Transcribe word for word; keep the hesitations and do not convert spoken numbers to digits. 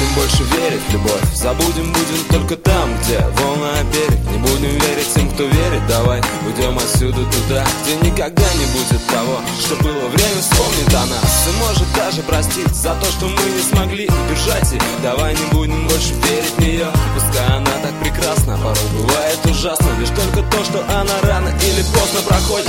будем больше верить в любовь. Забудем будем только там, где волна о берег. Не будем верить тем, кто верит. Давай уйдем отсюда туда, где никогда не будет того, что было. Время вспомнит о нас и может даже простить за то, что мы не смогли удержать ее. Давай не будем больше верить в нее. Пускай она так прекрасна, порой бывает ужасно. Лишь только то, что она рано или поздно проходит.